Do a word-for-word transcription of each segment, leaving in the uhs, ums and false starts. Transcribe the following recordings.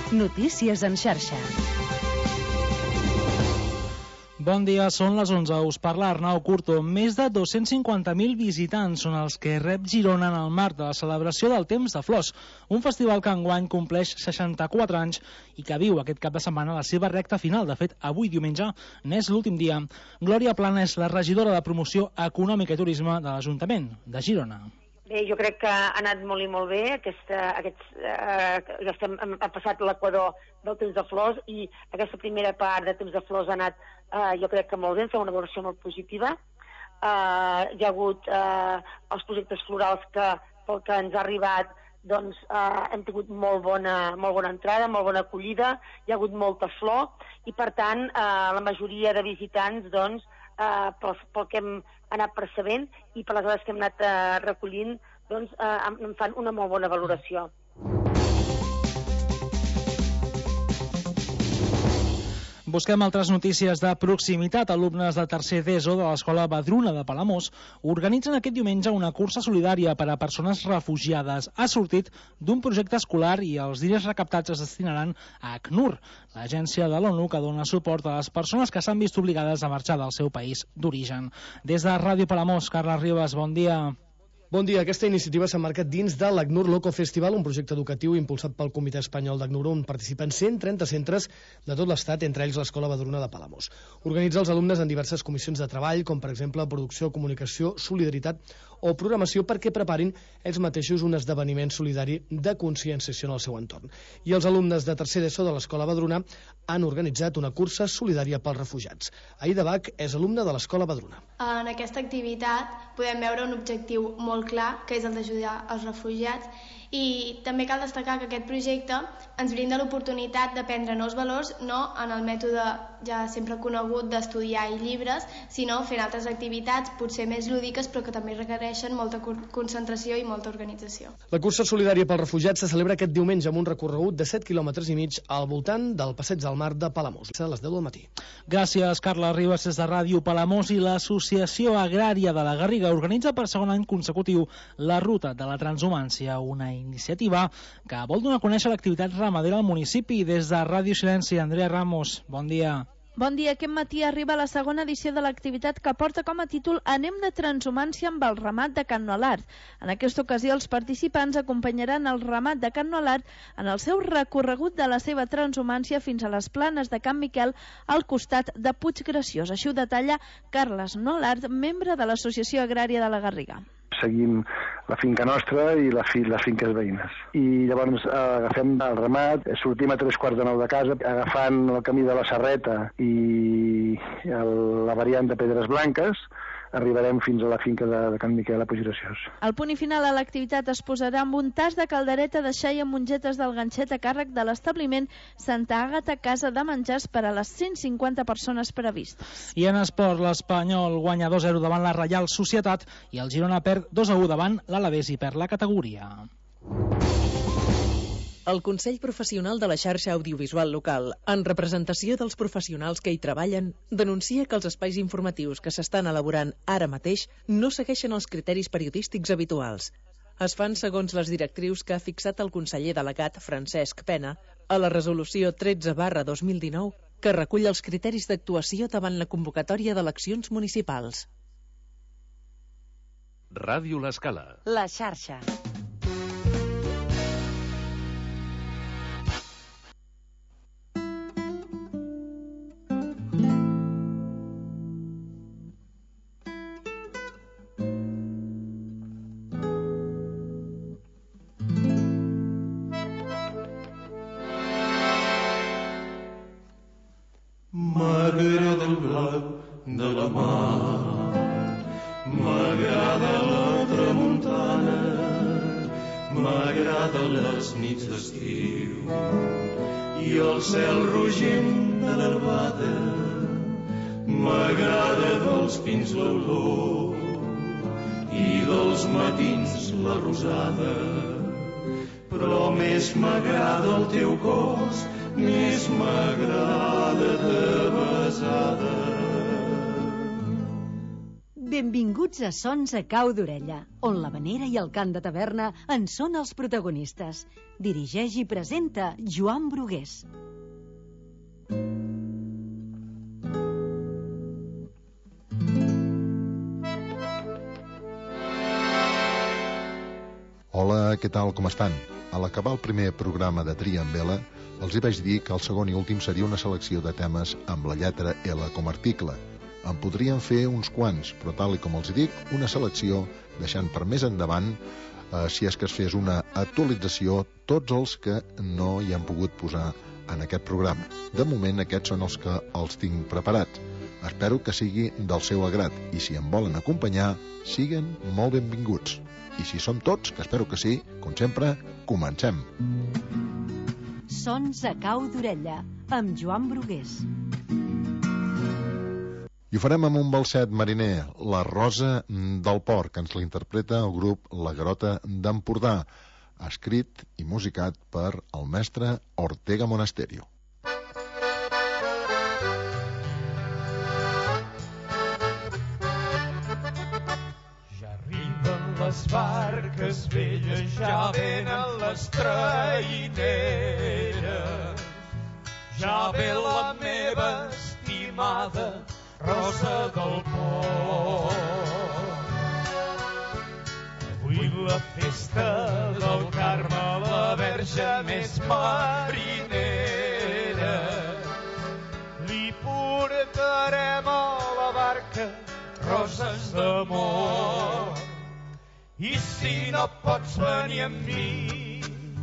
Notícies en xarxa. Bon dia, són les onze. Us parla Arnau Curto. Més de dos-cents cinquanta mil visitants són els que rep Girona en el marc de la celebració del Temps de Flors, un festival que enguany compleix seixanta-quatre anys i que viu aquest cap de setmana la seva recta final. De fet, avui diumenge n'és l'últim dia. Glòria Plana és la regidora de Promoció Econòmica i Turisme de l'Ajuntament de Girona. Bé, jo crec que ha anat molt i molt bé. Aquesta, aquests, eh, ja estem, ha passat l'equador del Temps de Flors i aquesta primera part de Temps de Flors ha anat, eh, jo crec que molt bé, fa una valoració molt positiva. Eh, hi ha hagut eh, els projectes florals que, pel que ens ha arribat, doncs eh, hem tingut molt bona, molt bona entrada, molt bona acollida, hi ha hagut molta flor i per tant eh, la majoria de visitants doncs, eh, pel, pel que hem anat percebent i per les dades que hem anat eh, recollint doncs eh, em fan una molt bona valoració. Busquem altres notícies de proximitat. Alumnes de tercer d'ESO de l'Escola Badruna de Palamós organitzen aquest diumenge una cursa solidària per a persones refugiades. Ha sortit d'un projecte escolar i els diners recaptats es destinaran a ACNUR, l'agència de l'ONU que dona suport a les persones que s'han vist obligades a marxar del seu país d'origen. Des de Ràdio Palamós, Carles Ribas, bon dia. Bon dia. Aquesta iniciativa s'emmarca dins de l'ACNUR Loco Festival, un projecte educatiu impulsat pel Comitè Espanyol d'ACNUR, on participen cent trenta centres de tot l'Estat, entre ells l'Escola Badruna de Palamós. Organitza els alumnes en diverses comissions de treball, com per exemple producció, comunicació, solidaritat o programació, perquè preparin ells mateixos un esdeveniment solidari de conscienciació en el seu entorn. I els alumnes de tercer d'ESO de l'Escola Badruna han organitzat una cursa solidària pels refugiats. Aida Bach és alumna de l'Escola Badruna. En aquesta activitat podem veure un objectiu molt clar, que és el d'ajudar els refugiats, i també cal destacar que aquest projecte ens brinda l'oportunitat d'aprendre nous valors, no en el mètode ja sempre conegut d'estudiar i llibres, sinó fent altres activitats, potser més lúdiques, però que també requereixen molta concentració i molta organització. La cursa solidària pels refugiats se celebra aquest diumenge amb un recorregut de set quilòmetres i mig al voltant del Passeig del Mar de Palamós, a les deu del matí. Gràcies, Carles Ribas, des de Ràdio Palamós. I l'Associació Agrària de la Garriga organitza per segon any consecutiu la Ruta de la Transhumància, una iniciativa que vol donar a conèixer l'activitat ramadera al municipi. Des de Ràdio Silenci, Andrea Ramos, bon dia. Bon dia. Aquest matí arriba la segona edició de l'activitat que porta com a títol Anem de transhumància amb el ramat de Can Nolart. En aquesta ocasió els participants acompanyaran el ramat de Can Nolart en el seu recorregut de la seva transhumància fins a les planes de Can Miquel al costat de Puiggraciós. Així ho detalla Carles Nolart, membre de l'Associació Agrària de la Garriga. Seguim la finca nostra i la fi, les finques veïnes. I llavors eh, agafem el ramat, sortim a tres quarts de nou de casa, agafant el camí de la Serreta i el, la variant de Pedres Blanques, arribarem fins a la finca de, de Can Miquel a Puiggraciós. Al punt i final a l'activitat es posarà amb un tas de caldereta de xai amb mongetes del ganxet a càrrec de l'establiment Santa Àgata Casa de Menjars per a les cent cinquanta persones previstes. I en esport, l'Espanyol guanya dos a zero davant la Reial Societat i el Girona perd dos a u davant l'Alavés i perd la categoria. El Consell Professional de la Xarxa Audiovisual Local, en representació dels professionals que hi treballen, denuncia que els espais informatius que s'estan elaborant ara mateix no segueixen els criteris periodístics habituals. Es fan segons les directrius que ha fixat el conseller delegat Francesc Pena a la resolució tretze barra dos mil dinou, que recull els criteris d'actuació davant la convocatòria d'eleccions municipals. Ràdio L'Escala. La xarxa. M'agrada el blau de la mar, m'agrada la tramuntana, m'agraden les nits d'estiu i el cel rogent de l'albada, m'agrada dels pins l'olor i dels matins la rosada, però més m'agrada el teu cos, més m'agrada de besada. Benvinguts a Sons a cau d'orella, on l'havanera i el cant de taverna en són els protagonistes. Dirigeix i presenta Joan Brugués. Hola, què tal, com estan? A l'acabar el primer programa de Tria en Vela, els hi vaig dir que el segon i últim seria una selecció de temes amb la lletra L com article. En podrien fer uns quants, però tal i com els dic, una selecció, deixant per més endavant, eh, si és que es fes una actualització, tots els que no hi han pogut posar en aquest programa. De moment, aquests són els que els tinc preparats. Espero que sigui del seu agrat, i si em volen acompanyar, siguen molt benvinguts. I si som tots, que espero que sí, com sempre, comencem. Sons a cau d'orella, amb Joan Brugués. I ho farem amb un balset mariner, La Rosa del Port, que ens l'interpreta el grup La Garota d'Empordà, escrit i musicat per el mestre Ortega Monasterio. Les barques velles ja venen les traineres, ja ve la meva estimada Rosa del Port. Avui la festa del Carme, la verge més marinera, li portarem a la barca roses d'amor. I si no pots venir amb mi,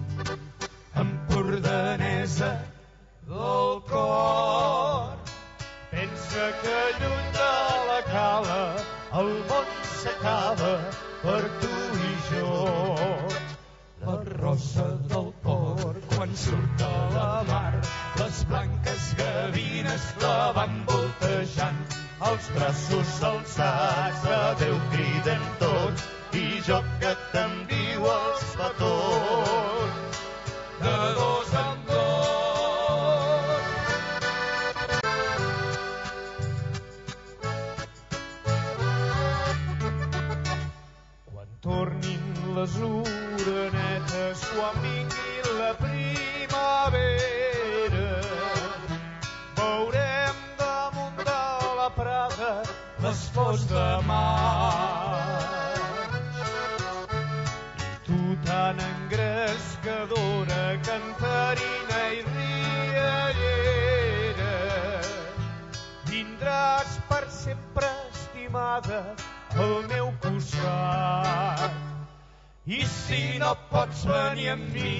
empordanesa del cor, pensa que lluny de la cala el món s'acaba per tu i jo. La rosa del port, quan surt a la mar, les blanques gavines la van voltejant, els braços alçats a Déu criden tots, i jo que t'envio els petons de dos en dos. Quan tornin les orenetes, quan vingui la primavera, veurem damunt de la prada les flors de mar. Tan engrescadora, cantarina i riallera, vindràs per sempre, estimada, al meu costat. I si no pots venir amb mi,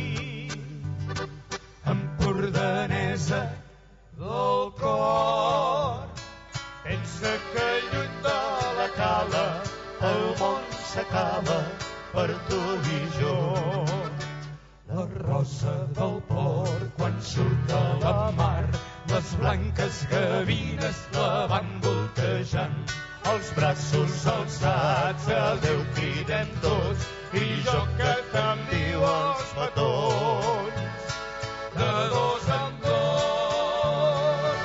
empordanesa del cor, pensa que lluny de la cala el món s'acaba per tu i jo. La rosa del port, quan surt a la mar, les blanques gavines la van voltejant, els braços alçats a Déu cridem tots, i jo que t'envio els petons de dos en dos.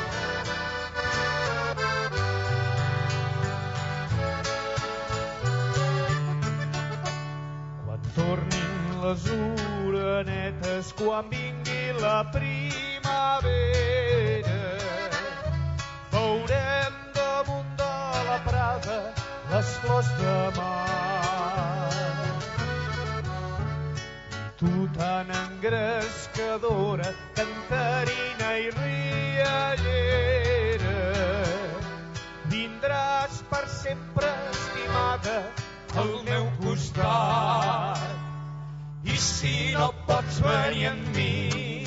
Tornin les orenetes, quan vingui la primavera, veurem damunt de la prada les flors de mar. Tu tan engrescadora, cantarina i riallera, vindràs per sempre, estimada, al meu costat. I si no pots venir amb mi,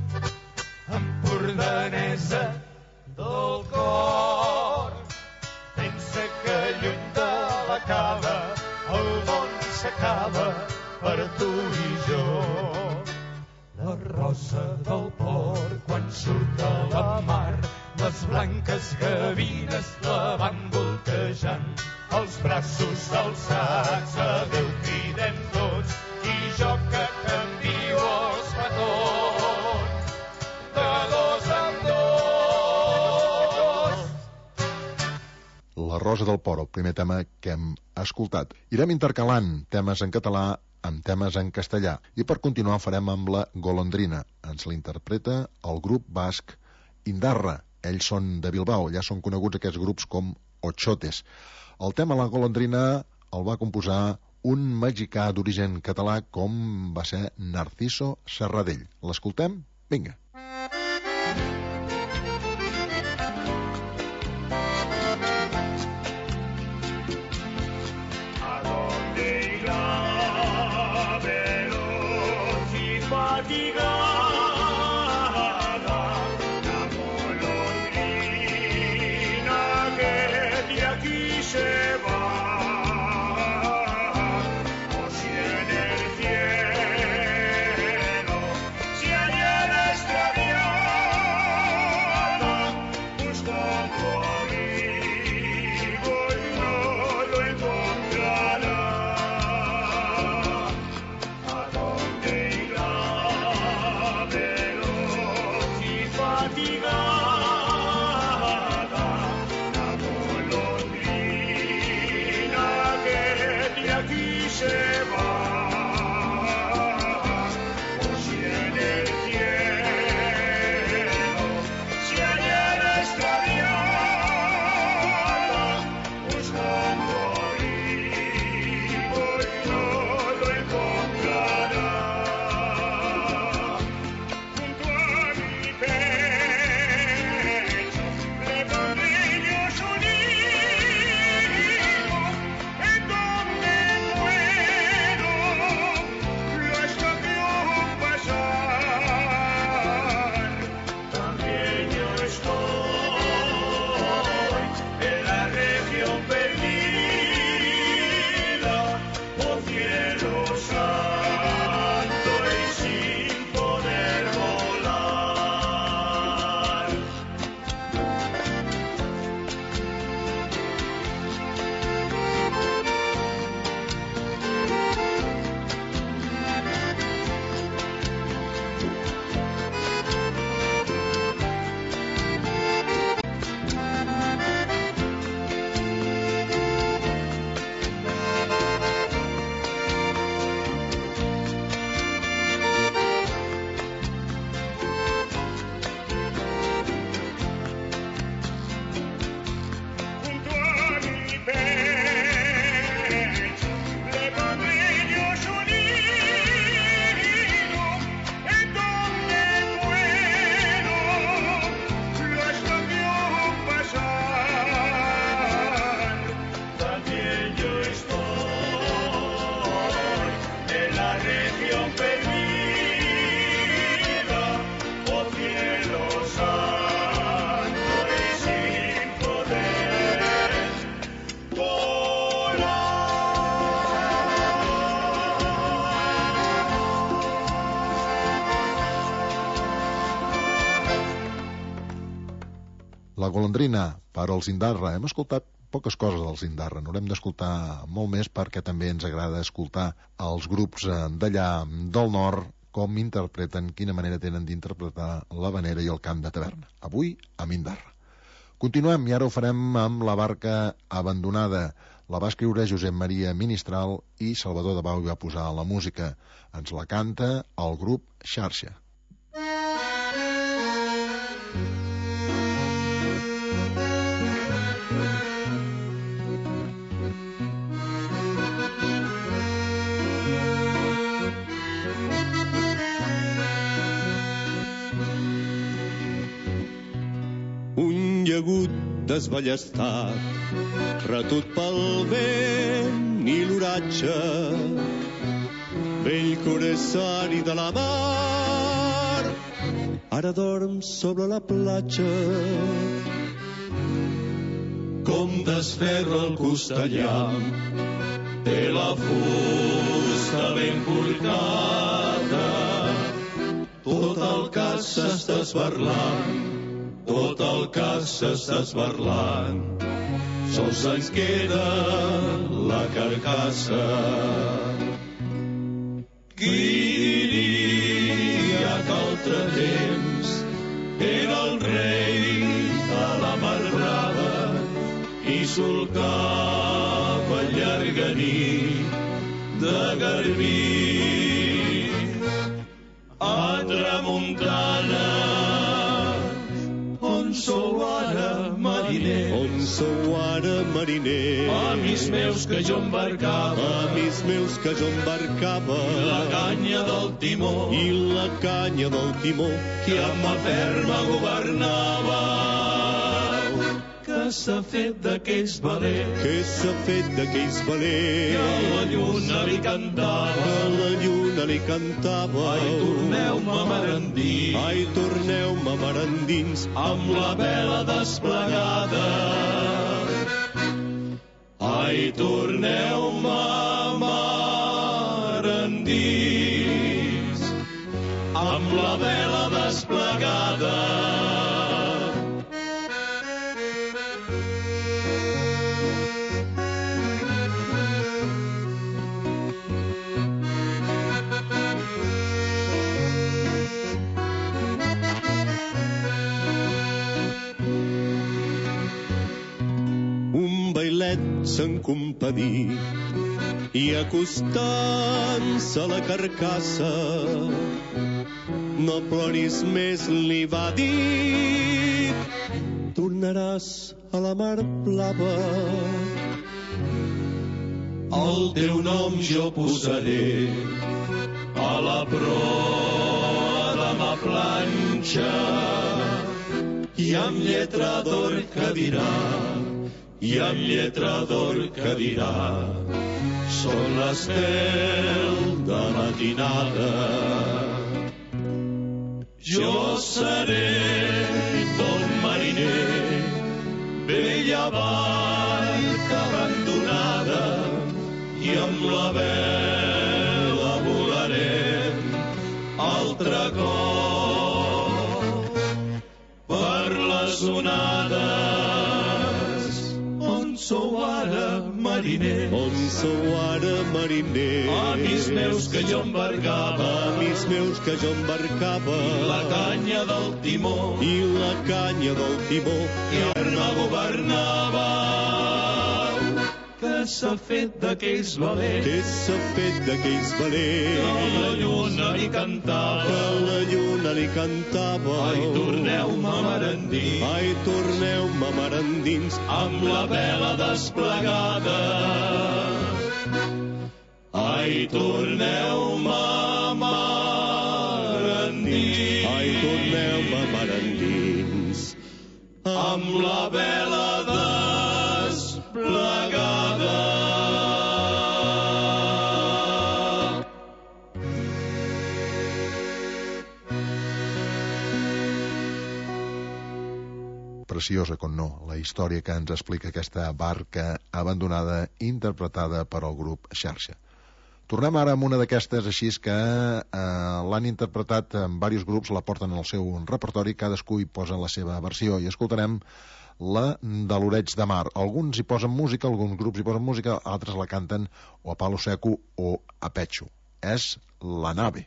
empordanesa del cor, pensa que lluny de la cala el món s'acaba per tu i jo. La rosa del port, quan surt a la mar, les blanques gavines la van voltejant, els braços alçats a Déu cridem tots, i jo que t'envio els petons de dos en dos. Rosa del Poro, primer tema que hem escoltat. Irem intercalant temes en català amb temes en castellà i per continuar farem amb la Golondrina. Ens la interpreta el grup basc Indarra. Ells són de Bilbao, ja són coneguts aquests grups com Ochotes. El tema La Golondrina el va composar un mexicà d'origen català com va ser Narciso Serradell. L'escoltem? Vinga. La Golondrina, per als Indarra. Hem escoltat poques coses dels Indarra, n'haurem d'escoltar molt més perquè també ens agrada escoltar els grups d'allà del nord com interpreten, quina manera tenen d'interpretar l'havanera i el cant de taverna. Avui, amb Indarra. Continuem i ara ho farem amb La barca abandonada. La va escriure Josep Maria Ministral i Salvador Dabau hi va posar la música. Ens la canta el grup Xarxa. Agut desballestat, retut pel vent i l'oratge, vell coressari de la mar, ara dorm sobre la platja. Com desferra el costellam, té la fusta ben corcada, tot el cas s'està esbarlant, tot el cas s'està esbarlant, sols ens queda la carcassa. Qui diria que altre temps era el rei de la mar brava i solcava llarga nit de garbí. A tramuntana, on sou ara, mariner? On sou ara, mariner? Amics meus que jo embarcava, Amics meus que jo embarcava, la canya del timó, i la canya del timó, que amb mà ferma governava. Que s'ha fet d'aquells valents, que s'ha fet d'aquells valents, que a la lluna li cantava, que a la lluna li cantava. Ai, torneu-me mar endins, ai, torneu-me mar endins, amb la vela desplegada. Ai, torneu-me mar endins, amb la vela desplegada. se'n compadí i acostant-se a la carcassa no ploris més, li va dir, tornaràs a la mar blava. El teu nom jo posaré a la proa de ma planxa i amb lletra d'or que dirà, i amb lletra d'or que dirà, són les deu de matinada. Jo seré bon mariner, vella barca abandonada, i amb la vela volarem altre cop per les onades. On sou ara, mariner? On sou ara, mariner? Amics meus que jo embarcava, amics meus que jo embarcava, la canya del timó, i la canya del timó, i Arna governava. Que s'ha fet d'aquells valents, que s'ha fet d'aquells valents, que la lluna li cantava, que la lluna li cantava. Ai, torneu-me mar endins, ai, torneu-me mar endins, amb la vela desplegada. Ai, torneu-me mar endins, ai, torneu-me mar endins, amb la vela desplegada. Preciosa, com no, la història que ens explica aquesta barca abandonada interpretada per el grup Xarxa. Tornem ara amb una d'aquestes així que eh, l'han interpretat en diversos grups, la porten al seu repertori, cadascú hi posa la seva versió, i escoltarem la de l'Oreig de Mar. Alguns hi posen música, alguns grups hi posen música, altres la canten o a palo seco o a pecho. És La Nave.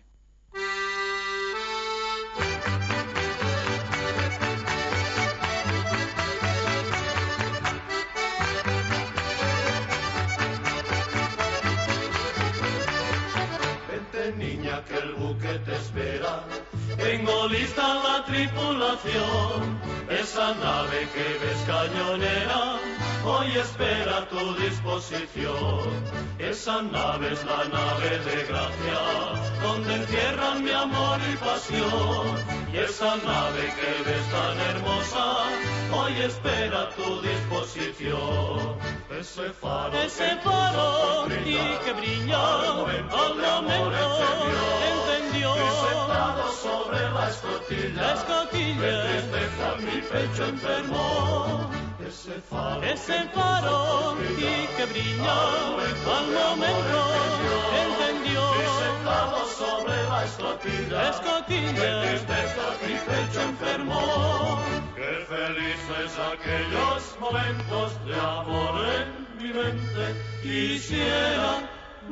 Niña, que el buque te espera. Tengo lista la tripulación, esa nave que ves cañonera, hoy espera a tu disposición. Esa nave es la nave de gracia, donde encierran mi amor y pasión. Y esa nave que ves tan hermosa, hoy espera a tu disposición. Ese faro, ese faro y que brilla al momento, al momento encendió, y sentado sobre la escotilla, la escotilla, de tristeza mi pecho enfermó. Ese faro, ese faro y que brilla al momento, al momento encendió, y sentado sobre la escotilla, la escotilla, de tristeza mi pecho enfermó. Qué felices aquellos momentos de amor en mi mente, quisiera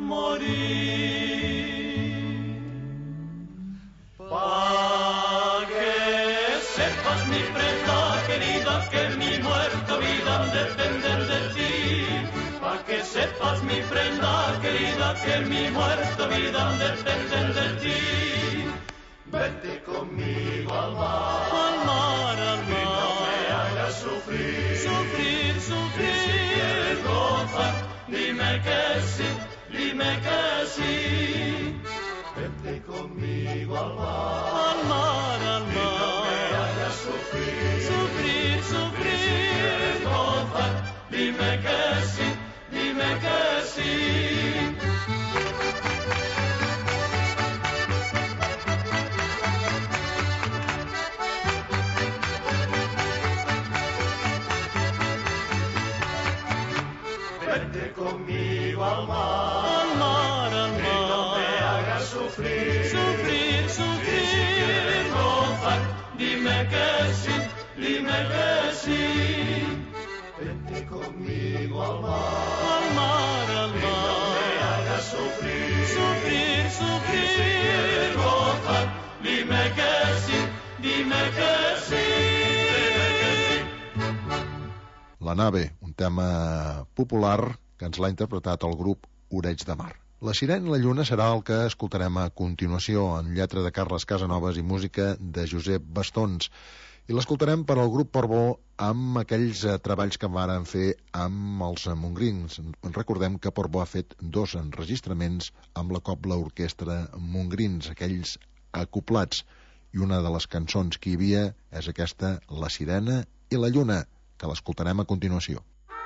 morir. Pa' que sepas, mi prenda querida, que mi muerta vida depende de que en mi muerta vida dependen de ti. Vete conmigo al mar, al mar, al mar, y no me hagas sufrir, sufrir, sufrir. Y si quieres gozar, dime que sí, dime que sí. Vete conmigo al mar, al mar, al mar, y no me hagas sufrir, sufrir, sufrir. Y si quieres gozar, dime que sí, dime que sí. Vete conmigo al mar, al mar, al mar, y no me hagas sufrir, sufrir, sufrir. Y si quieres gozar, dime que sí, dime que sí. Vete conmigo al mar, al mar, al mar, y no me hagas sufrir, sufrir, sufrir. Y si quieres gozar, dime que sí, dime que sí, dime que sí. La nave, un tema popular que ens l'ha interpretat el grup Oreig de Mar. La Sirena i la Lluna serà el que escoltarem a continuació, en lletra de Carles Casanovas i música de Josep Bastons. I l'escoltarem per al grup Portbó amb aquells eh, treballs que varen fer amb els Montgrins. Recordem que Portbó ha fet dos enregistraments amb la Cobla Orquestra Montgrins, aquells acoplats. I una de les cançons que hi havia és aquesta, La Sirena i la Lluna, que l'escoltarem a continuació.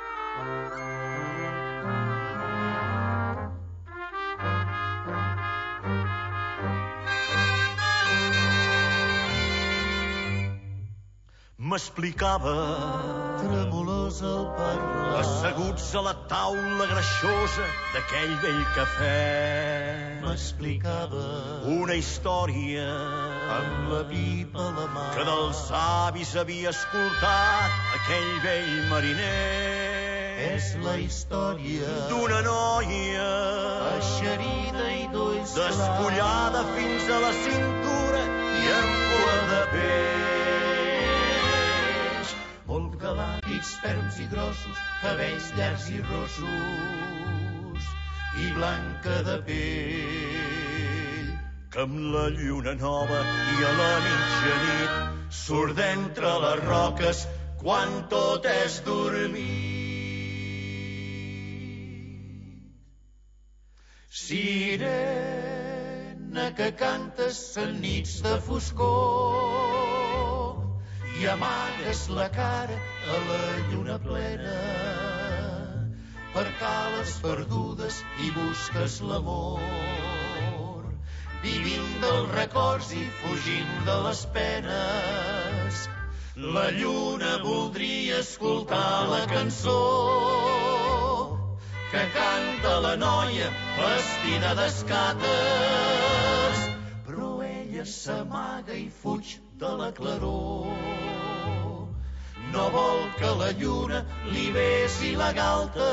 M'explicava, tremolós al parlar, asseguts a la taula greixosa d'aquell vell cafè. M'explicava una història amb la pipa a la mà que dels avis havia escoltat aquell vell mariner. És la història d'una noia eixerida i d'ulls despullada fins a la cintura i amb cua de peix. Molt galàntics, ferms i grossos, cabells llargs i rossos i blanca de pell, que amb la lluna nova i a la mitjanit surt d'entre les roques quan tot és dormir. Sirena que cantes en nits de foscor i amagues la cara a la lluna plena per cales perdudes i busques l'amor, vivint dels records i fugint de les penes. La lluna voldria escoltar la cançó que canta la noia vestida d'escates, però ella s'amaga i fuig de la claror. No vol que la lluna li besi la galta.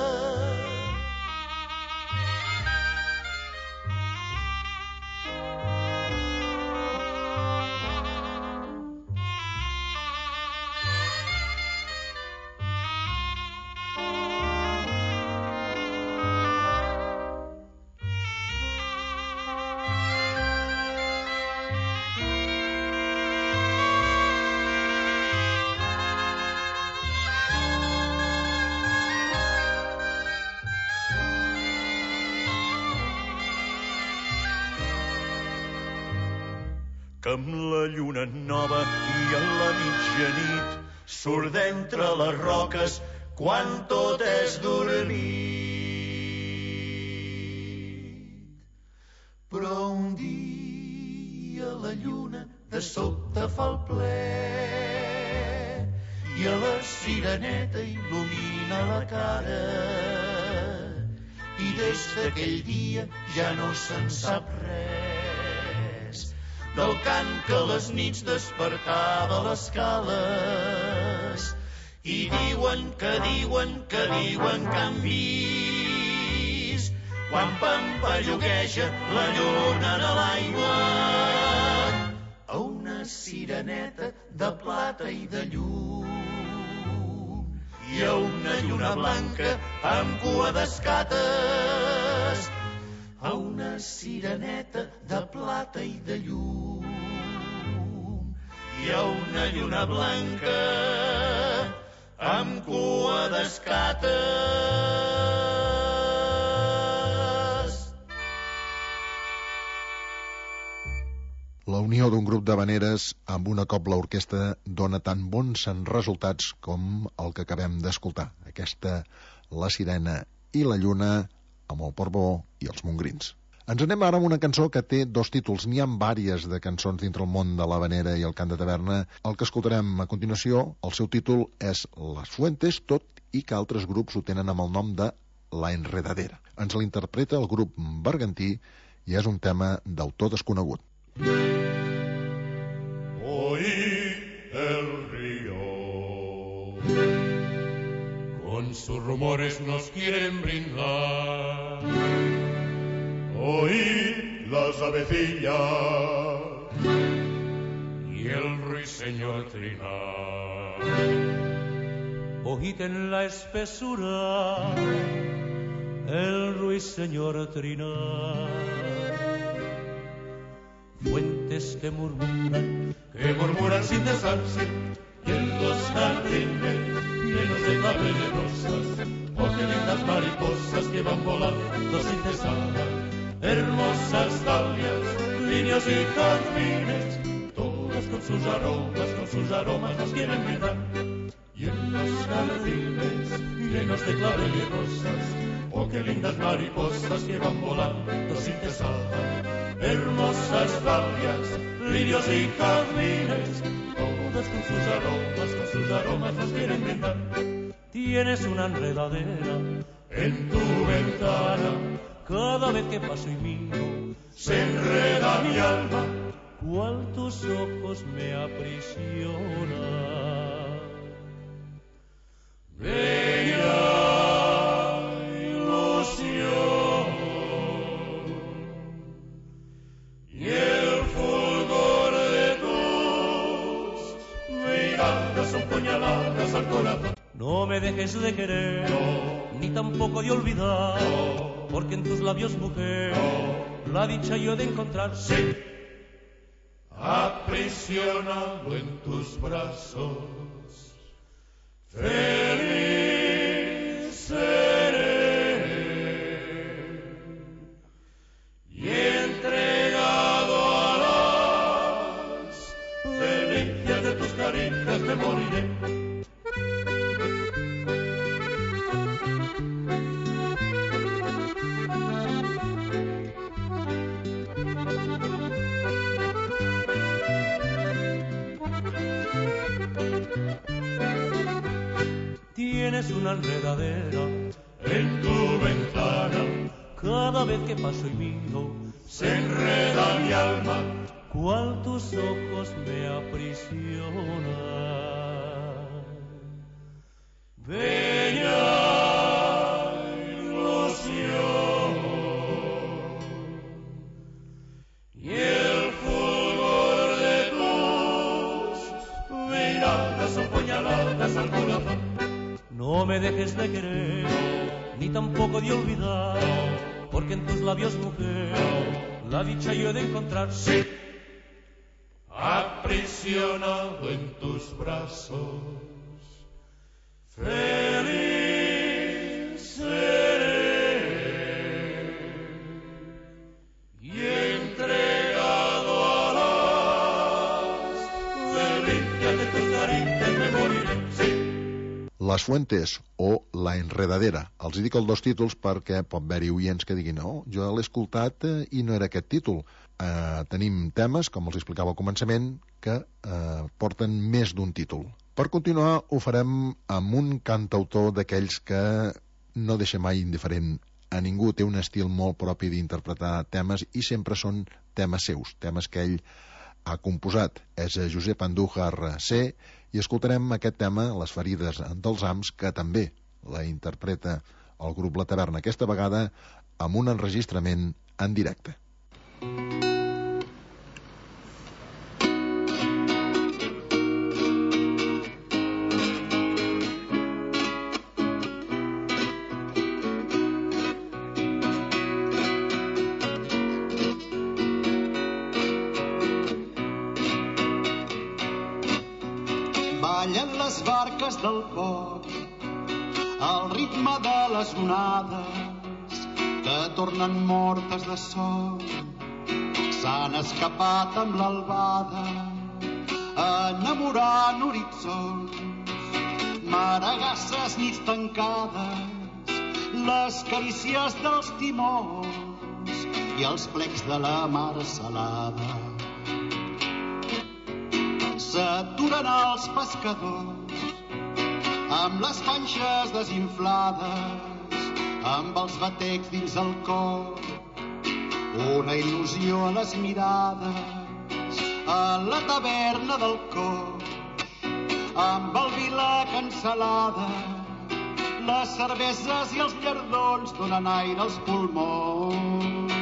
Que amb la lluna nova i a la mitjanit surt d'entre les roques quan tot és dormit. Però un dia la lluna de sobte fa el ple i a la sireneta il·lumina la cara i des d'aquell dia ja no se'n sap res del cant que a les nits despertava les cales. I diuen que diuen que diuen que han vist quan pampallugueja la lluna a l'aigua a una sireneta de plata i de llum i a una lluna blanca amb cua d'escates sireneta de plata i de llum. Hi ha una lluna blanca amb cua d'escates. La unió d'un grup d'havaneres amb una cobla orquestra dona tan bons resultats com el que acabem d'escoltar. Aquesta, La sirena i la lluna, amb el Portbó i els Mongrins. Ens anem ara amb una cançó que té dos títols. N'hi ha vàries de cançons dintre el món de l'havanera i el cant de taverna. El que escoltarem a continuació, el seu títol és Las Fuentes, tot i que altres grups ho tenen amb el nom de La Enredadera. Ens l'interpreta el grup bergantí i és un tema d'autor desconegut. Oí el río, con sus rumores nos quieren brindar. Oí las avecillas y el ruiseñor trinar. Oíd en la espesura el ruiseñor trinar. Fuentes que murmuran, que murmuran sin cesarse, y en los jardines llenos de claveles de rosas, oh qué lindas mariposas que van volando sin cesar. Hermosas dalias, líneas y jazmines, todas con sus aromas, con sus aromas nos quieren brindar. Y en los jardines llenos de claveles y rosas, oh qué lindas mariposas que van volando sin cesar. Hermosas dalias, lirios y jazmines, todas con sus aromas, con sus aromas nos quieren brindar. Tienes una enredadera en tu ventana, cada vez que paso y miro, se enreda mi alma, cual tus ojos me aprisionan. Bella ilusión, y el fulgor de tus miradas son puñaladas al corazón. No me dejes de querer, no, ni tampoco de olvidar, no, porque en tus labios, mujer, no, la dicha yo he de encontrar. Sí, aprisionado en tus brazos, feliz seré, y entregado a las delicias de tus caricias me moriré. Tienes una enredadera en tu ventana, cada vez que paso y miro, se enreda mi alma, cual tus ojos me aprisionan. Bella ilusión, y el fulgor de tus miradas son puñaladas al corazón. No me dejes de querer, ni tampoco de olvidar, porque en tus labios, mujer, la dicha yo he de encontrar. Sí, aprisionado en tus brazos, feliz seré, y entregado a las delicias de tus caricias me moriré. Sí. Les Fuentes o La Enredadera. Els dic els dos títols perquè pot haver-hi oients que diguin no, jo l'he escoltat eh, i no era aquest títol. Eh, tenim temes, com els explicava al començament, que eh, porten més d'un títol. Per continuar, ho farem amb un cantautor d'aquells que no deixa mai indiferent a ningú. Té un estil molt propi d'interpretar temes i sempre són temes seus, temes que ell ha composat. És Josep Andújar C, i escoltarem aquest tema, Les ferides dels ams, que també la interpreta el grup La Taverna, aquesta vegada amb un enregistrament en directe. viles del port, al ritme de les onades que tornen mortes de son, s'han escapat amb l'albada, enamorant horitzons, maragasses nits tancades, les carícies dels timons i els plecs de la mar salada. S'aturen els pescadors amb les panxes desinflades, amb els batecs dins el cor, una il·lusió a les mirades, a la taverna del Coix, amb el vila cancel·lada, les cerveses i els llardons donen aire als pulmons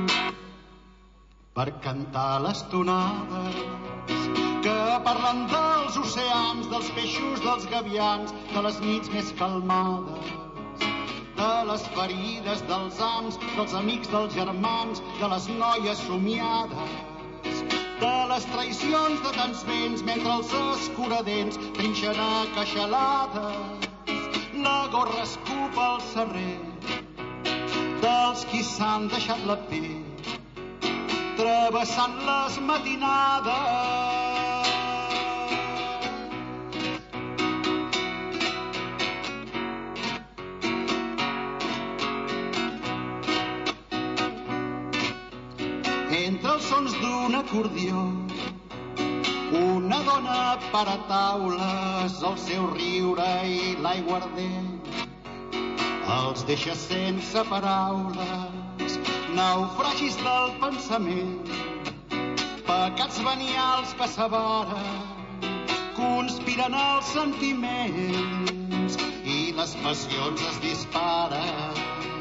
per cantar les tonades que parlen dels oceans, dels peixos, dels gavians, de les nits més calmades, de les ferides, dels ams, dels amics, dels germans, de les noies somiades, de les traïcions de tants vents mentre els escuradents trinxen a queixalades. La gorra escupa el serrer dels qui s'han deixat la pell travessant les matinades. Entre els sons d'un acordió, una dona para taules, el seu riure i l'aiguardent els deixa sense paraules, naufragis del pensament, pecats venials que s'avaren, conspiren els sentiments i les passions es disparen.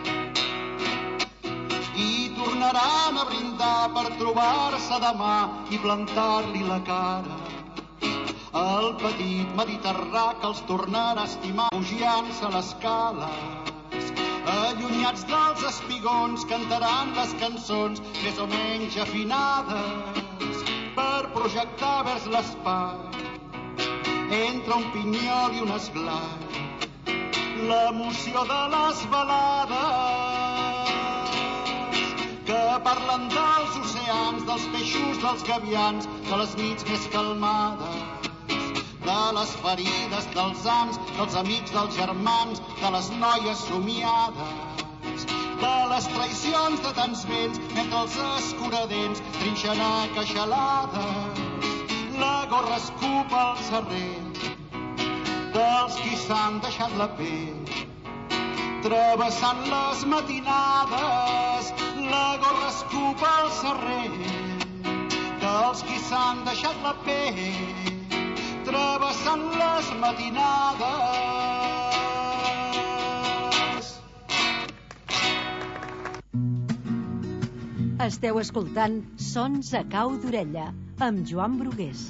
I tornaran a brindar per trobar-se demà i plantar-li la cara al petit Mediterrà que els tornarà a estimar pugiant-se les cales. Allunyats dels espigons cantaran les cançons més o menys afinades per projectar vers l'espai entre un pinyol i un esglai l'emoció de les balades que parlen dels oceans, dels peixos, dels gavians, de les nits més calmades, de les ferides, dels ams, dels amics, dels germans, de les noies somiades, de les traïcions de tants vents mentre els escuradents trinxen a queixalades. La gorra escupa el serrer dels qui s'han deixat la pell travessant les matinades. La gorra escupa el serrer dels qui s'han deixat la pell travessant les matinades. Esteu escoltant Sons a cau d'orella amb Joan Brugués.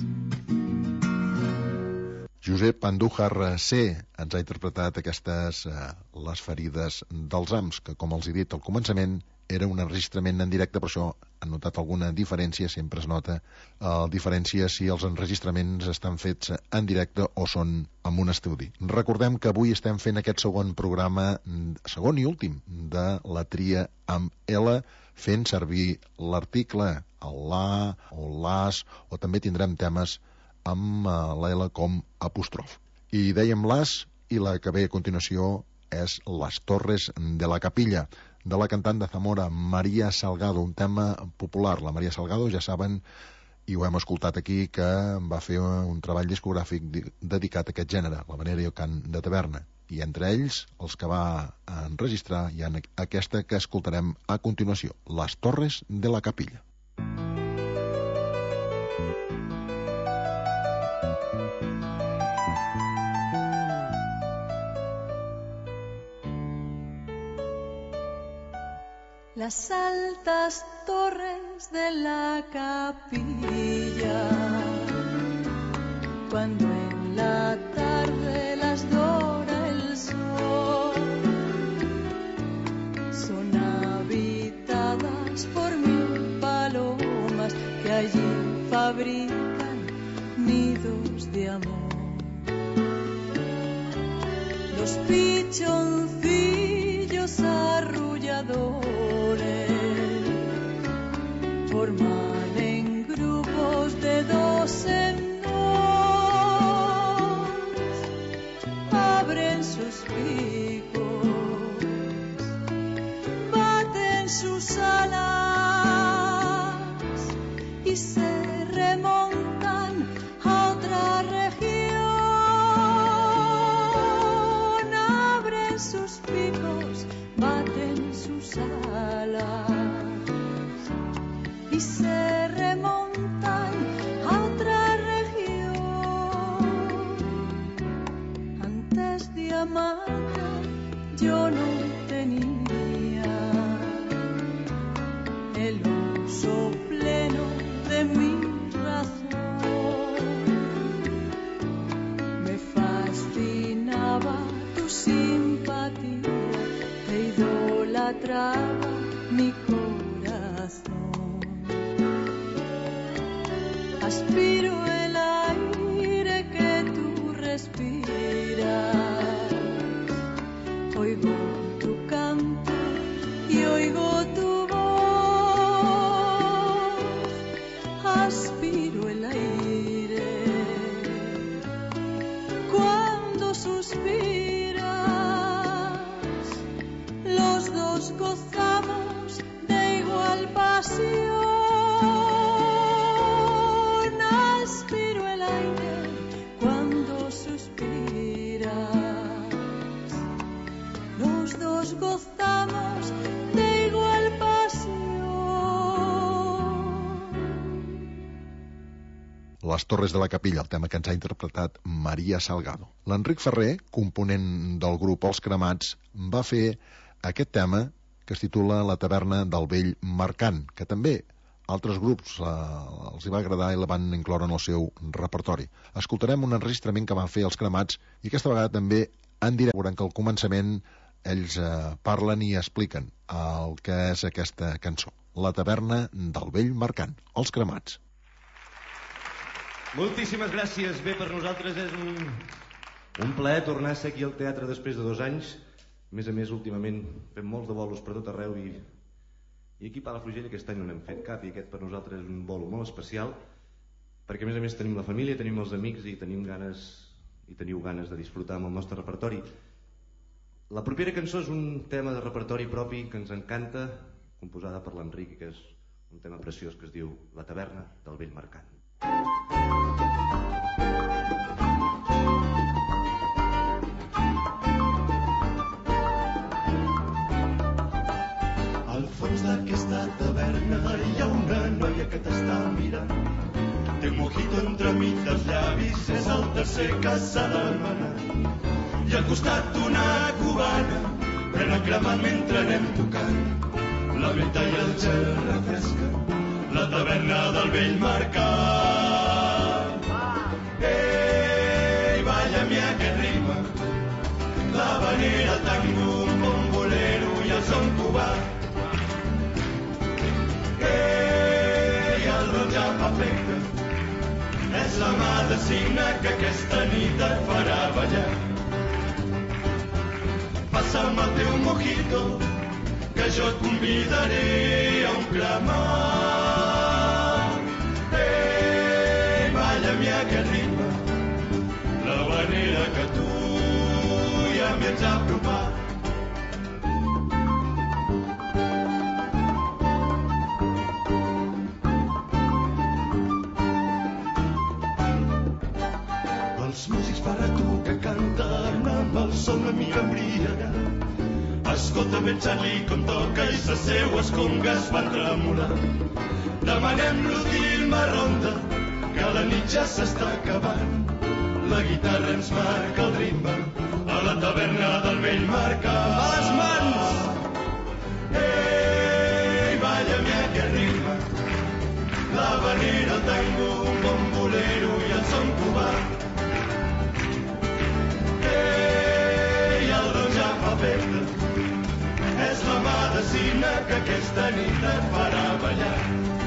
Josep Andújar C. ens ha interpretat aquestes eh, les ferides dels ams, que com els he dit al començament era un enregistrament en directe, per això han notat alguna diferència, sempre es nota eh, diferència si els enregistraments estan fets en directe o són en un estudi. Recordem que avui estem fent aquest segon programa, segon i últim, de la tria amb L, fent servir l'article, el la o l'as, o també tindrem temes amb la L com apòstrof. I dèiem l'as, i la que ve a continuació és Las Torres de la Capilla, de la cantant de Zamora, María Salgado, un tema popular. La María Salgado, ja saben, i ho hem escoltat aquí, que va fer un treball discogràfic dedicat a aquest gènere, la manera i el cant de taverna. I entre ells, els que va enregistrar, hi ha aquesta que escoltarem a continuació, Las Torres de la Capilla. Las altas torres de la capilla, cuando en la tarde las dora el sol, son habitadas por mil palomas que allí fabrican nidos de amor. pichoncillos arrulladores forman en grupos de dos en dos, abren sus picos, baten sus alas y se remontan a otra región, abren sus picos, baten sus alas y se remontan a otra región. Antes de amarte yo no tenía el uso pleno de mi razón. Me fascinaba tu simpatía, te idolatraba mi corazón. Aspiro el aire que tú respiras, oigo tu canto y oigo tu voz. Aspiro el aire cuando suspiras, los dos gozamos de igual pasión. Aspiro el aire cuando suspiras, los dos gozamos de igual pasión. Les Torres de la Capilla, el tema que ens ha interpretat Maria Salgado. L'Enric Ferrer, component del grup Els Cremats, va fer aquest tema que es titula La taverna del vell mercant, que també altres grups eh, els hi va agradar i la van incloure en el seu repertori. Escoltarem un enregistrament que van fer Els Cremats i aquesta vegada també en directe. Veurem que al començament ells eh, parlen i expliquen el que és aquesta cançó. La taverna del vell mercant, Els Cremats. Moltíssimes gràcies. Bé, per nosaltres és un, un plaer tornar a ser aquí al teatre després de dos anys. A més a més, últimament fem molts de bolos per tot arreu i, i aquí a Palafrugell aquest any no n'hem fet cap i aquest per nosaltres és un bolo molt especial perquè a més a més tenim la família, tenim els amics i tenim ganes i teniu ganes de disfrutar amb el nostre repertori. La propera cançó és un tema de repertori propi que ens encanta, composada per l'Enric, que és un tema preciós que es diu La taverna del vell mercant. Al fons d'aquesta taverna hi ha una noia que t'està mirant. Té un mojito entremig dels llavis, és el tercer que s'ha demanat. I al costat una cubana, plena cremat mentre anem tocant. La venta i el gel refresca, la taverna del vell mercat. Ei, balla-mi aquest ritme, l'habanera, el tango, un bon bolero i el son cubà. Ei, el ron ja fa efecte, és la medecina que aquesta nit et farà ballar. Passa'm el teu mojito, que jo et convidaré a un cremat. Ei, balla-mi aquest ritme, l'habanera que tu ja m'hi ets apropat. Els músics farà-tu que canten amb el son una mica embriagat. Escolta ben Charlie com toca i ses seues congues van tremolar. Demanem l'última ronda, que la nit ja s'està acabant. La guitarra ens marca el ritme a la taverna del vell mercat. A les mans! Ei, balla-mi aquest ritme, l'habanera, el tango, un bon bolero i el son cubà. Ei, el ron ja fa efecte, és la medecina que aquesta nit et farà ballar.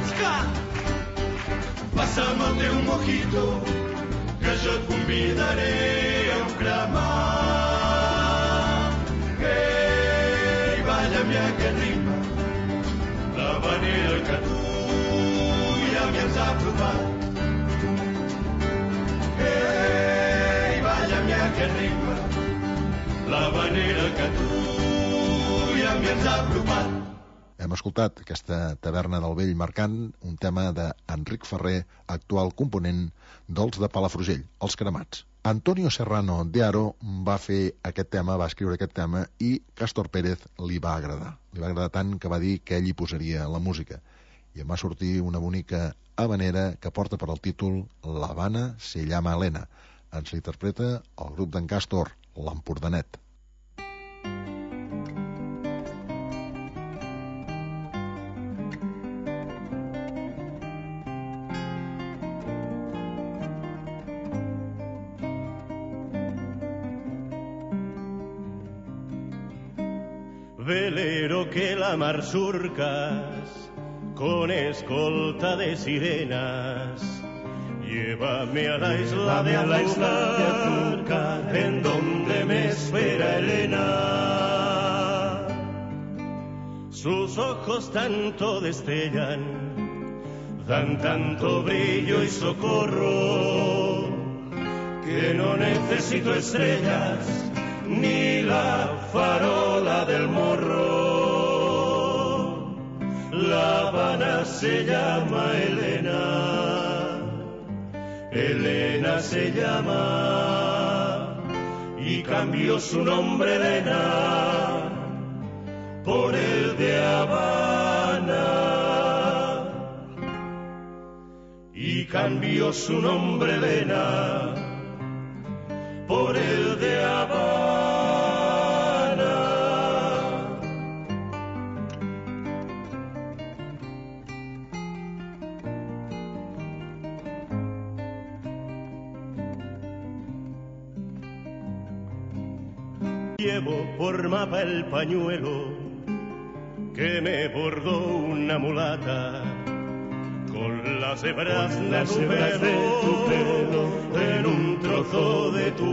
Passa'm el teu mojito, que jo et convidaré a un cremat. manera que tu ja m'hi has apropat. Ei, balla'm ja aquest ritme, la manera que tu ja m'hi has apropat. Hem escoltat aquesta taverna del Vell Mercant, un tema d'Enric Ferrer, actual component dels de Palafrugell, els Cremats. Antonio Serrano de Haro va fer aquest tema, va escriure aquest tema, i Cástor Pérez li va agradar. Li va agradar tant que va dir que ell hi posaria la música. I em va sortir una bonica habanera que porta per al títol La Habana se llama Elena. Ens l'interpreta el grup d'en Cástor, l'Empordanet. Velero que la mar surcas con escolta de sirenas. Llévame a la isla de Azúcar, en donde me espera Elena. Sus ojos tanto destellan, dan tanto brillo y socorro, que no necesito estrellas ni la farola del morro. La Habana se llama Elena, Elena se llama, y cambió su nombre Elena por el de Habana. Y cambió su nombre Elena por el de Habana. Llevo por mapa el pañuelo que me bordó una mulata con las hebras de tu pelo en un trozo de tu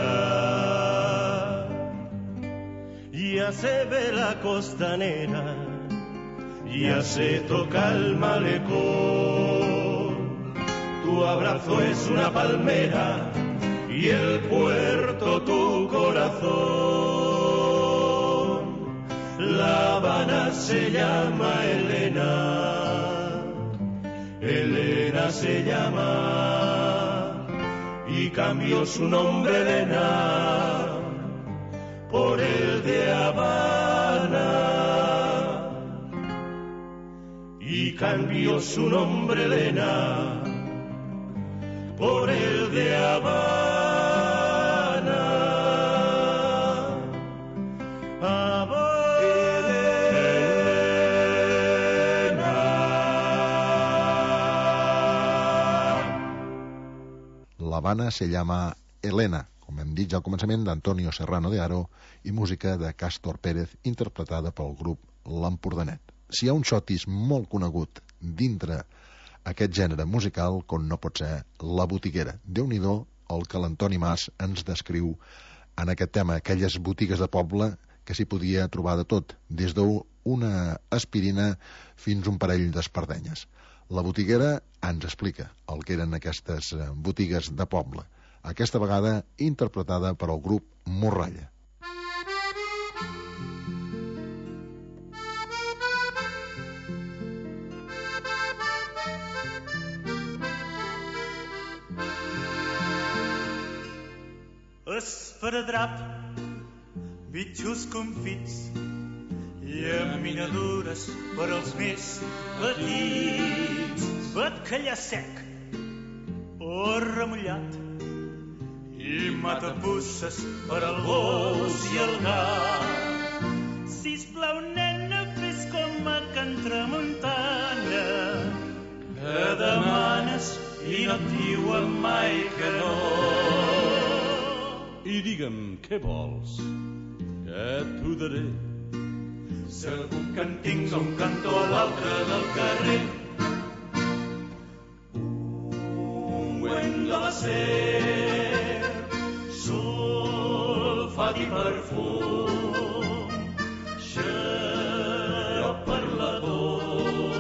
bata. Ya se ve la costanera, ya se toca el malecón. Tu abrazo es una palmera y el puerto tu corazón. La Habana se llama Elena, Elena se llama, y cambió su nombre Elena por el de Habana. Y cambió su nombre Elena por el de Habana. La Habana se llama Elena, com hem dit ja al començament, d'Antonio Serrano de Haro i música de Cástor Pérez, interpretada pel grup L'Empordanet. Si hi ha un xotis molt conegut dintre aquest gènere musical, com no pot ser La Botiguera. Déu-n'hi-do el que l'Antoni Mas ens descriu en aquest tema, aquelles botigues de poble que s'hi podia trobar de tot, des d'una aspirina fins un parell d'espardenyes. La Botiguera ens explica el que eren aquestes botigues de poble, aquesta vegada interpretada per al grup Morralla. Esparadrap, bitxos confits i aminadures per als més petits, batcallà sec o remullat i matapusses per al gos i el gat. Sisplau, nena, fes com a Can Tramuntana, que demanes i no et diuen mai que no. I digue'm, què vols? Que t'ho daré. Segur que en tinc a un cantó a l'altre del carrer. Ungüent de la serp, sulfat i perfum, xarop per la tos,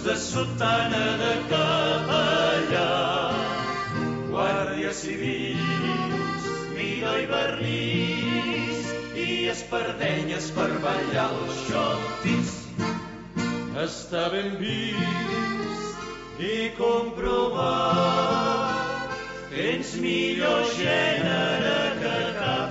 de sotana de capellà, guàrdies civils, miró i vernís, i espardenyes per ballar el xotis. Està ben vist i comprovat, tens millor gènere que cap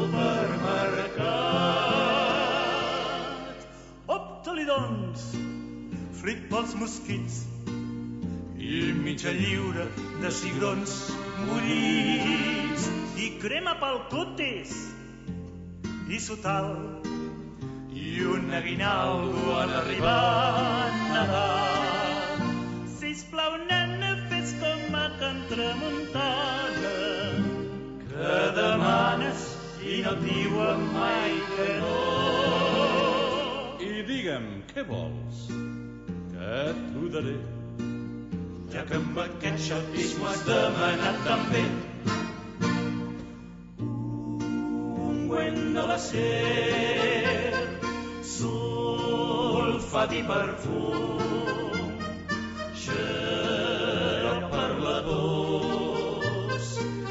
supermercat. Opta-li, doncs, frit pels mosquits i mitja lliura de cigrons bullits i crema pel cotes i sotal i un aguinaldo en arribar Nadal. Sisplau, nena, fes com a Can Tramuntana, que demanes i no et diuen mai que no. I digue'm, què vols? Que t'ho daré. Ja que amb aquest xotis m'ho has demanat també. Ungüent de la ser, sulfat i perfum, xarop per la tos,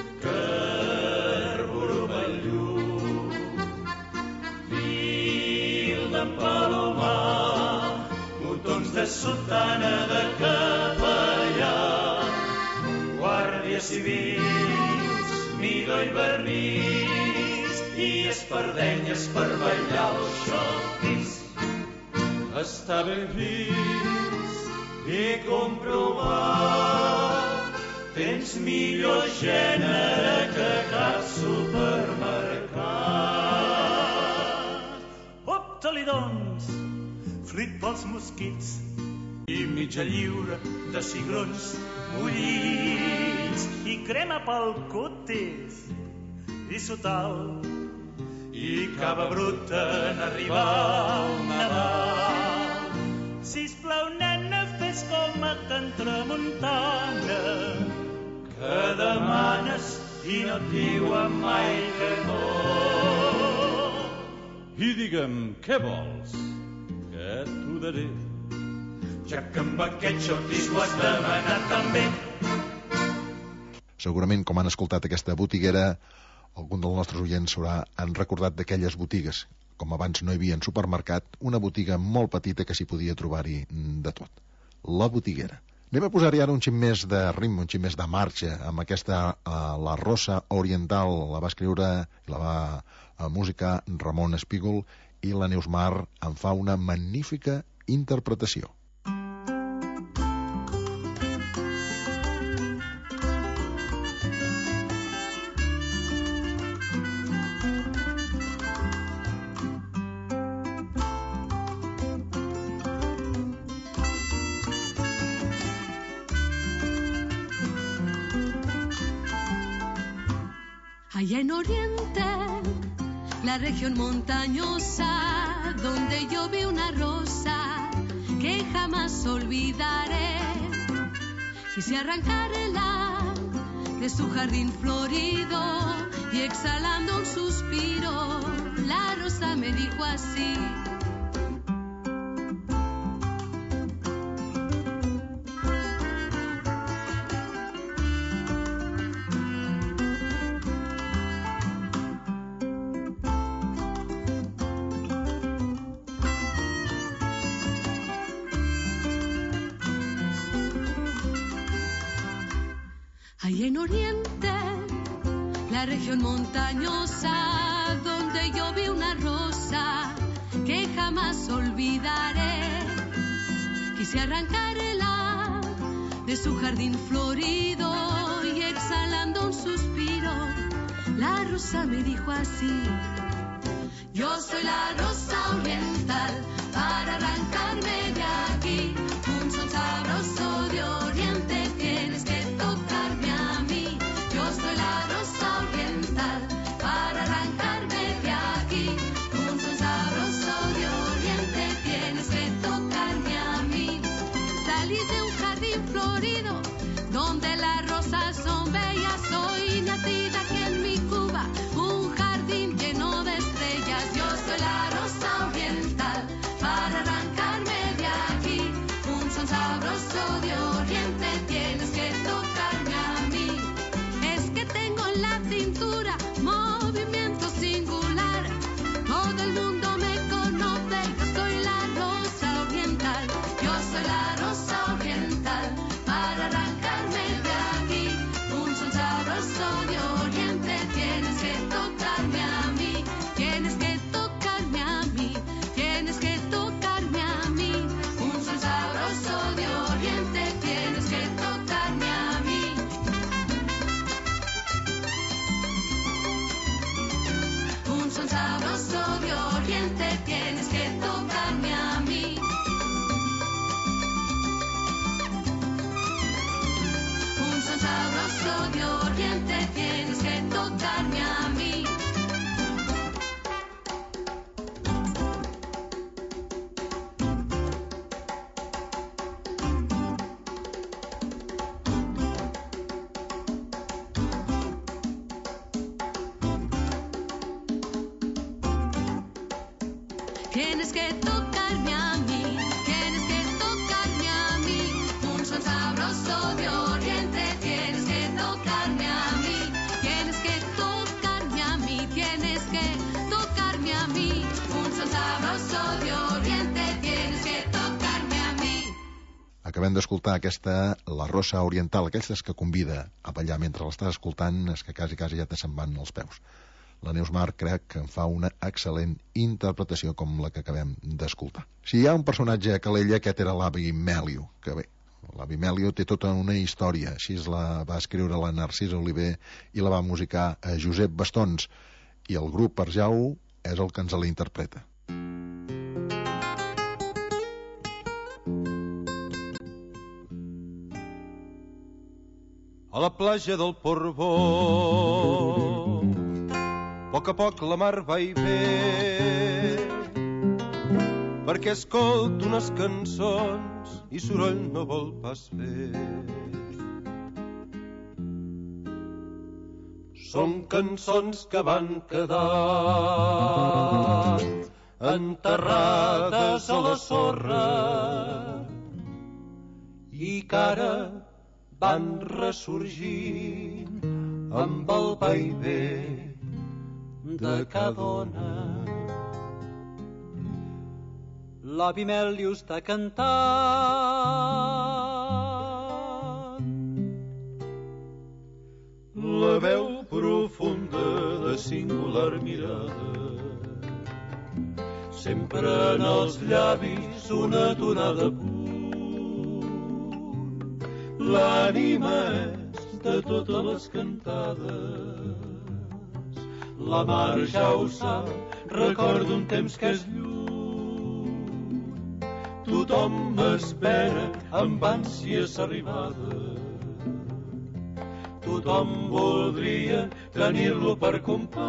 carburo pel llum, fil d'empalomar, botons de sotana de capellà, guàrdies civils, midó i vernís, i espardenyes per ballar el xotis. Està ben vist i comprovat, tens millor gènere que cap supermercat. Opta-li, doncs, frit pels mosquits i mitja lliura de cigrons bullits i crema pel cotes i sotal i cava bruta en arribar el Nadal. Sisplau, nena, fes com a Can Tramuntana, que demanes i no et diuen mai que no. I digue'm, què vols? Que t'ho daré. Ja que amb aquest xotis ho has demanat també. Segurament, com han escoltat aquesta botiguera, algun dels nostres oients han recordat d'aquelles botigues. Com abans no hi havia en supermercat, una botiga molt petita que s'hi podia trobar-hi de tot. La botiguera. Anem a posar-hi ara un xic més de ritme, un xic més de marxa, amb aquesta uh, La Rosa Oriental. La va escriure i la va a música Ramon Espígol, i la Neus Mar en fa una magnífica interpretació. Allá en Oriente, la región montañosa, donde yo vi una rosa que jamás olvidaré. Quise arrancarla de su jardín florido y exhalando un suspiro, la rosa me dijo así. Ahí en Oriente, la región montañosa, donde yo vi una rosa que jamás olvidaré. Quise arrancarla de su jardín florido y exhalando un suspiro, la rosa me dijo así. Yo soy la rosa oriental, para arrancarme de aquí, un son sabroso de Oriente tienes que tocarme a mí. Yo soy la rosa oriental, para arrancarme de aquí, un son sabroso de Oriente tienes que tocarme a mí. Salí de un jardín florido, donde las rosas son bellas, soy nacida aquí en mi Cuba, un jardín lleno de estrellas. Yo soy la rosa oriental, para arrancarme de sabroso de Oriente, tienes que tocarme a mí, tienes que tocarme a mí, tienes que tocarme a mí. Un son sabroso de Oriente, tienes que tocarme a mí. Un son sabroso de Oriente, tienes que tocarme a mí. Un son sabroso de Oriente, tienes que tocarme a mí. Tienes que tocarme a mí, tienes que tocarme a mí. Un son sabroso de Oriente, tienes que tocarme a mí, tienes que tocarme a mí, tienes que tocarme a mí. Un son sabroso de Oriente, tienes que tocarme a mí. Acabem d'escoltar aquesta La Rosa Oriental, aquestes que convida a ballar mentre l'estàs escoltant, és que quasi, quasi ja te se'n van els peus. La Neus Mar crec que en fa una excel·lent interpretació com la que acabem d'escoltar. Si hi ha un personatge a Calella, aquest era l'avi Mèlio, que bé, l'avi Mèlio té tota una història, així la va escriure la Narcisa Oliver i la va musicar a Josep Bastons, i el grup Arjau és el que ens la interpreta. A la platja del Portbó, a poc a poc la mar va i ve, perquè escolto unes cançons i soroll no vol pas fer. Són cançons que van quedar enterrades a la sorra i que ara van ressorgint amb el vaivé de cada ona. L'avi Mèlio està cantant, la veu profunda de singular mirada, sempre en els llavis una tonada punt. L'ànima és de totes les cantades, la mar ja ho sap, recordo un temps que és lluny. Tothom m'espera amb ànsies arribada, tothom voldria tenir-lo per company.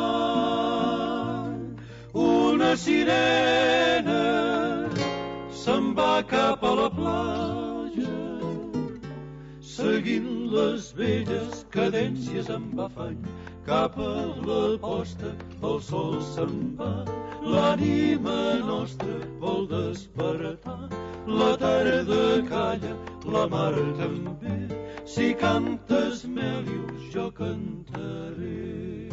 Una sirena se'n va cap a la platja, seguint les velles cadències amb afany. Cap a la posta el sol se'n va, l'ànima nostra vol despertar. La tarda calla, la mar també, si cantes Mèlius jo cantaré.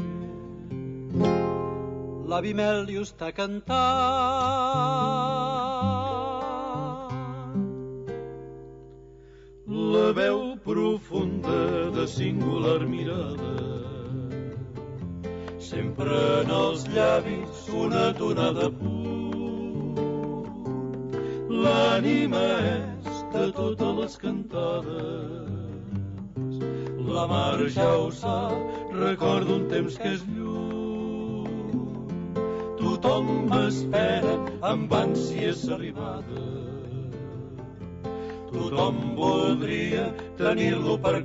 L'avi Mèlio està cantant, la veu profunda de singular mirada, sempre en els llavis una tonada punt. L'ànima és de totes les cantades, la mar ja ho sap, recordo un temps que és lluny. Tothom m'espera amb ànsies arribada, tothom voldria tenir-lo per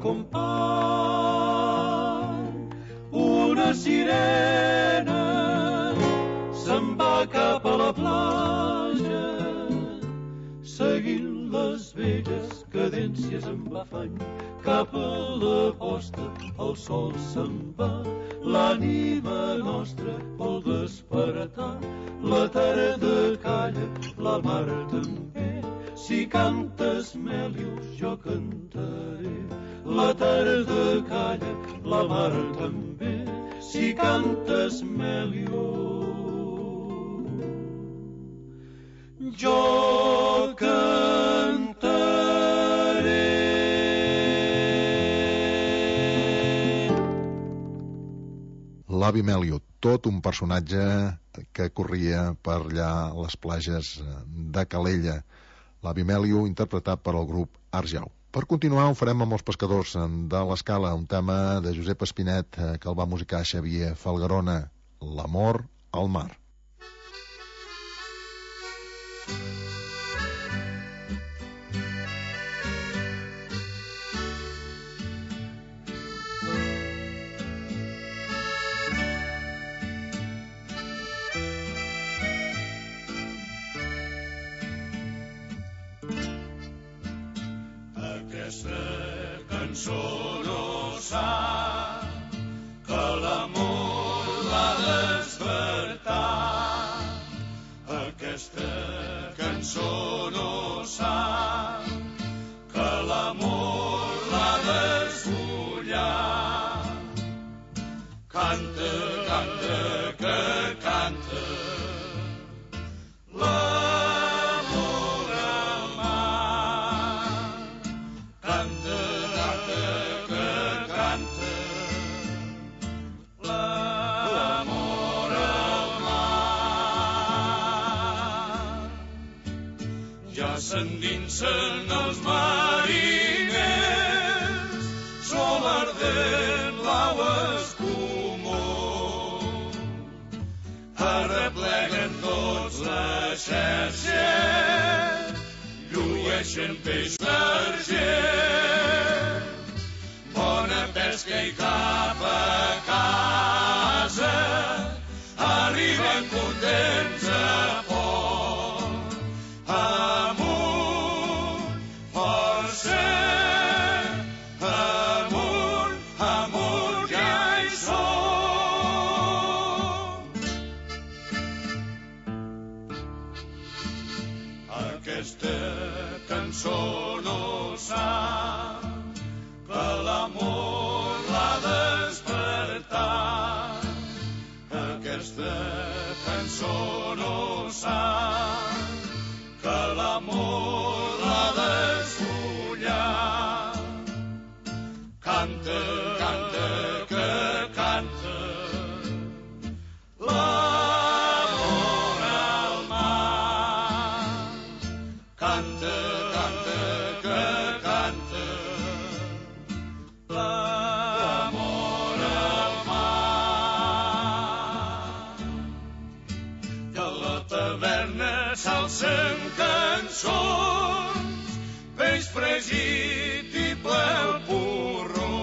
company. Una sirena se'n va cap a la platja, seguint les velles cadències amb afany. Cap a la posta el sol se'n va, l'ànima nostra vol despertar. La tarda calla, la mar també, si cantes Mèlius jo cantaré. La tarda calla, la mar també, si cantes Mèlius jo cantaré. L'Avi Melio, tot un personatge que corria per allà les plages de Calella. L'Avi Melio, interpretat per el grup Arjau. Per continuar, ho farem amb els pescadors de l'Escala, un tema de Josep Espinet que el va musicar Xavier Falgarona, L'amor al mar. Cançó no sap que l'amor l'ha despertat. Aquesta cançó no sap que l'amor l'ha desfullat. Canta, canta, que canta l'amor al mar. Canta, s'endinsen els mariners, sol ardent blau escumós. Arrepleguen tots la xarxa, llueixen peix d'argent. Bona pesca i cap a casa, arriben contents a port. Amunt, força, amunt, amunt, ja hi som. Aquesta cançó no sap que l'amor l'ha despertat. Aquesta cançó no sap que l'amor l'ha desfullat. Canta, canta, que canta l'amor al mar. Canta, canta, que canta l'amor al mar. Que a la taverna s'alcen cançons, peix fregit i ple el porró.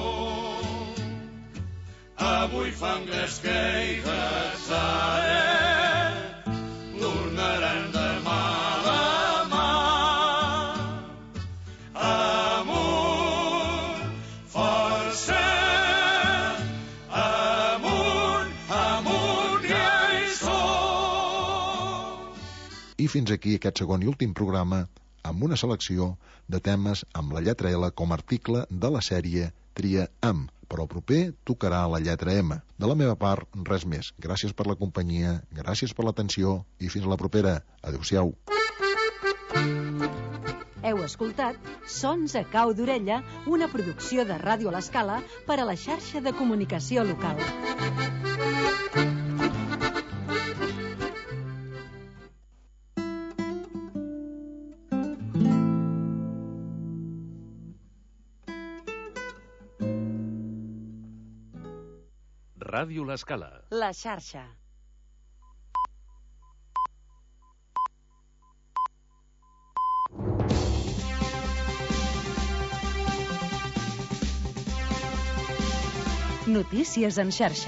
Avui fan gresca i gassaret, l'ornaran demà la mà. Amunt, força, amunt, amunt, ja hi som. I fins aquí aquest segon i últim programa amb una selecció de temes amb la lletra L com a article de la sèrie Tria amb, però el proper tocarà la lletra M. De la meva part, res més. Gràcies per la companyia, gràcies per l'atenció i fins a la propera. Adéu-siau. Heu escoltat Sons a cau d'orella, una producció de Ràdio l'Escala per a la xarxa de comunicació local. Ràdio l'Escala. La xarxa. Notícies en xarxa.